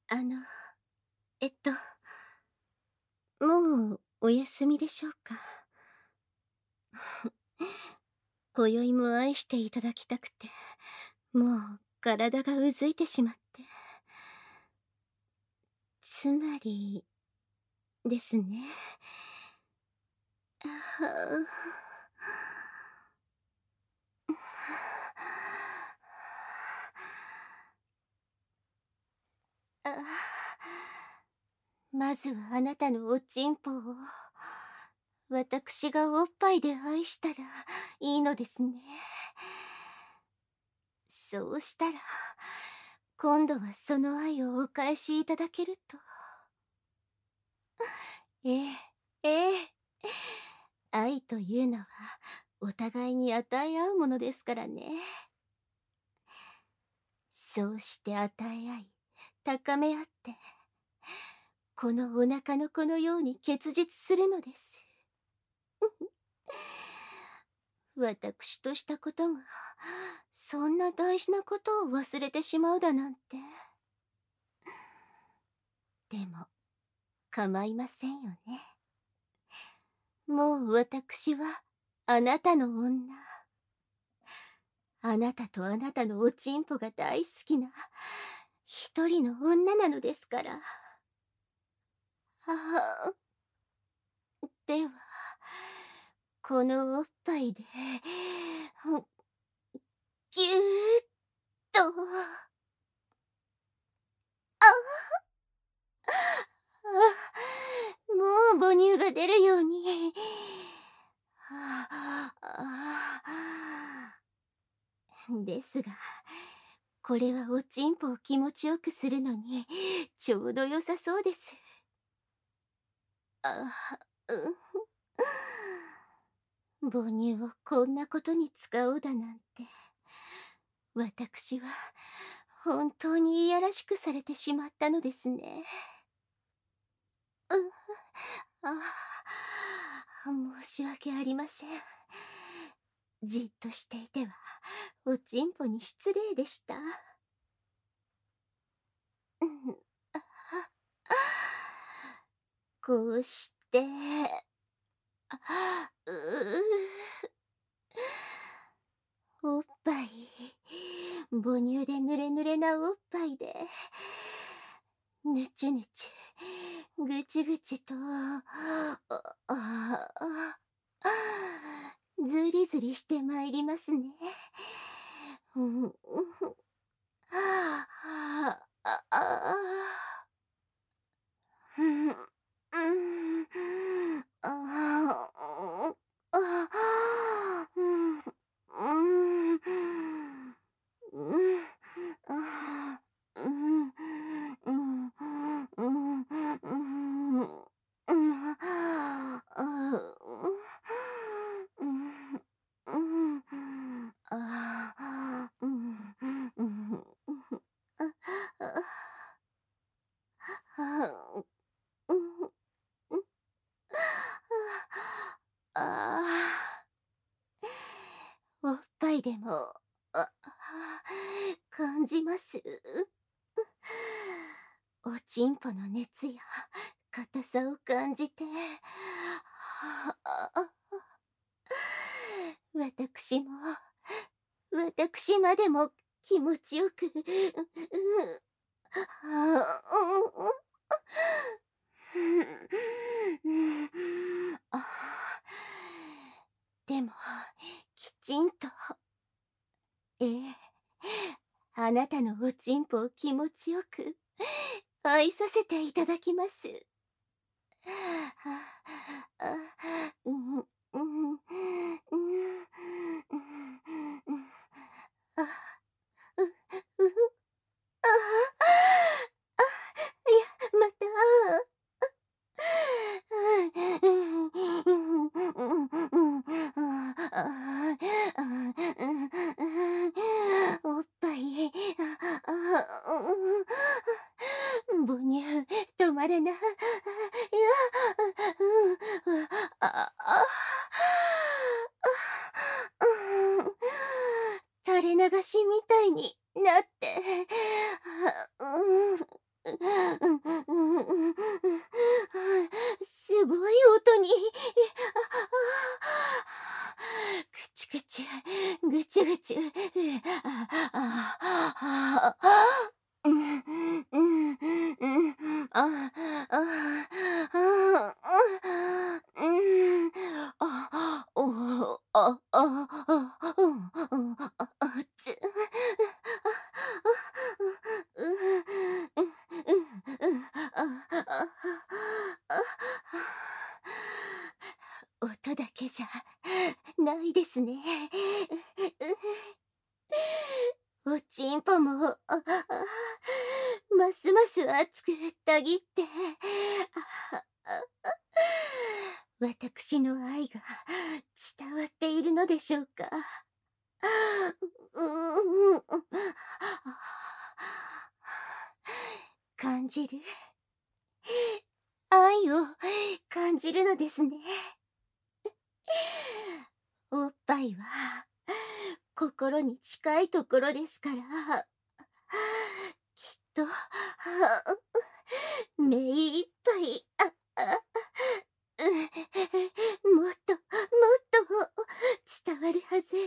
あの、えっと、もうお休みでしょうか？今宵も愛していただきたくて、もう体がうずいてしまって。つまりですね。あはあ。まずはあなたのおちんぽを、私がおっぱいで愛したらいいのですね。そうしたら、今度はその愛をお返しいただけると。ええ、ええ。愛というのは、お互いに与え合うものですからね。そうして与え合い、高め合って、このお腹の子のように結実するのです。私としたことが、そんな大事なことを忘れてしまうだなんて。でも、構いませんよね。もう私は、あなたの女。あなたとあなたのおちんぽが大好きな、一人の女なのですから。ああ。では、このおっぱいで、ぎゅーっと。ああ、もう母乳が出るように。ですが、これはおちんぽを気持ちよくするのにちょうど良さそうです。あ母乳をこんなことに使おうだなんて、私は本当にいやらしくされてしまったのですね。あ申し訳ありません。じっとしていてはおちんぽに失礼でした。こうして、おっぱい、母乳でぬれぬれなおっぱいで、ぬちゅぬちゅ、ぐちぐちと、ずりずりしてまいりますね。はあ、ああ。ふん、うん、ああ、あ、うん、うん、うん、あ、うん、うん、うん、うん、うん、あ、うん、うん、あ、うん、うん、あ、あ、あ、うん、うん。ああ。おっぱいでも、感じます。おちんぽの熱や硬さを感じて、私も、私までも気持ちよく、でも、きちんと、ええ、あなたのおちんぽを気持ちよく愛させていただきます。うん、うん、うん、うん、あ、う、う、ああ、いや、また。おっぱい、母乳止まらない。いや、ああ、垂れ流しみたいになって、 あ、あ、あ、うん、お、うん、あつ、うん、うん、音だけじゃないですね。おちんぽも、ますます熱くたぎって、私の愛が伝わっているのでしょうか。うん、感じる。愛を感じるのですね。おっぱいは心に近いところですから、きっと目いっぱい、もっともっと伝わるはず。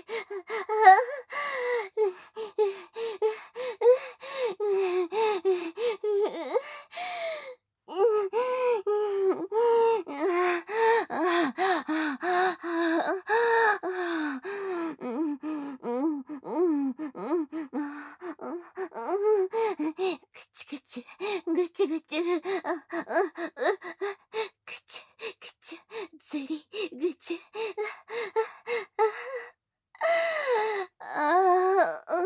くちくち、ぐちぐち、くちくち、ずり、ぐち。ああ、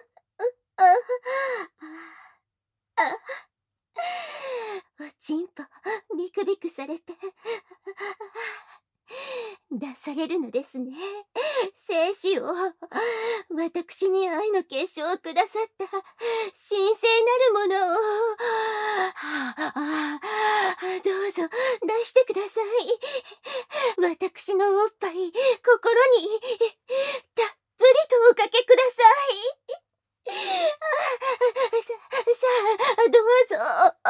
おちんぽ、ビクビクされて、出されるのですね。精子を、私に愛の結晶をくださった神聖なるものを、どうぞ出してください。私のおっぱい、心にたっぷりとおかけください。さあ、どうぞ。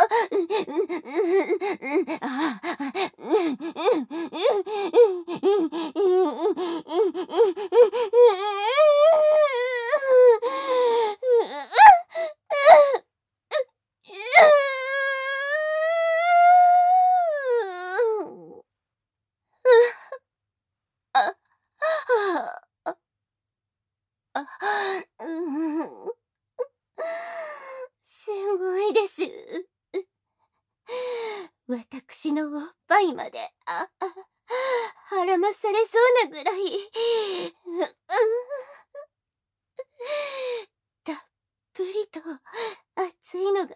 すごいです。私のおっぱいまで、はらまされそうなぐらい、たっぷりと熱いのが、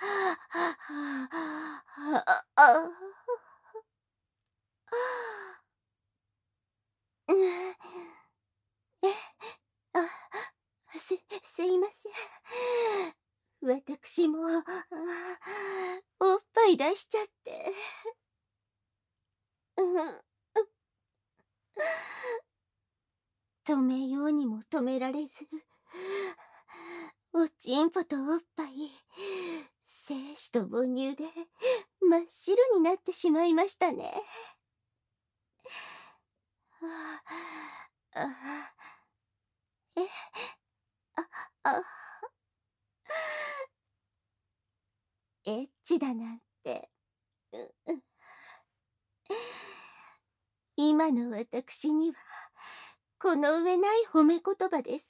うん、え、あ、すいません。私も、おっぱい出しちゃって。うん、止めようにも止められず、おちんぽとおっぱい、精子と母乳で真っ白になってしまいましたね。あ、え、あ、あ、エッチだなんて、今の私には、この上ない褒め言葉です。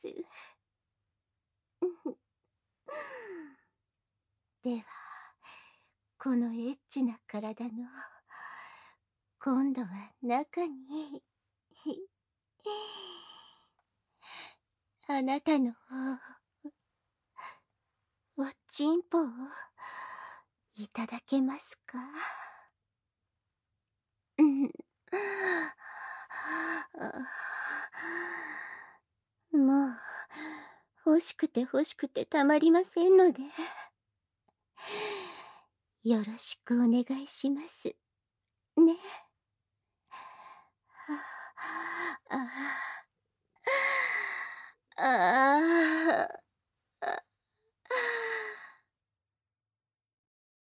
では、このエッチな体の、今度は中に、あなたの、おちんぽを、いただけますか？うん。もう、欲しくて欲しくてたまりませんので、よろしくお願いします。ね。ああ。ああ。